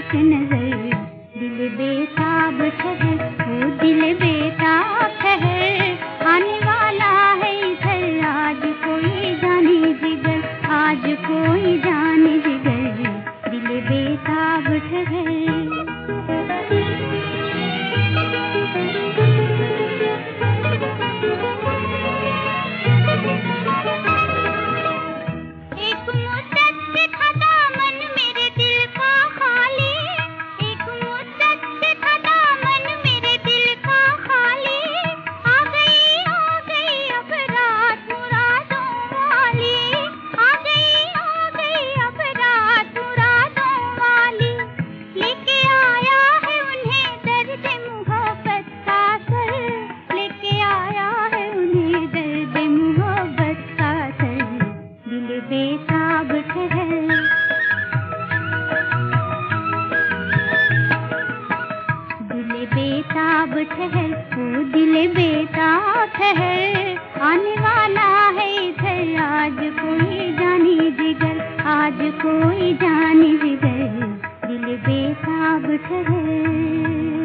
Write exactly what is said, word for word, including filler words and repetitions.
एक नजर, दिल बेताब ठहर, ओ दिल बेताब ठहर, आने वाला है इधर आज कोई जाने जिगर, आज कोई जाने जिगर, दिल बेताब ठहर। बेताब ठहर, दिल बेताब ठहर, ओ दिल बेताब ठहर, आने वाला है इधर आज कोई जाने जिगर, आज कोई जाने जिगर, दिल बेताब ठहर।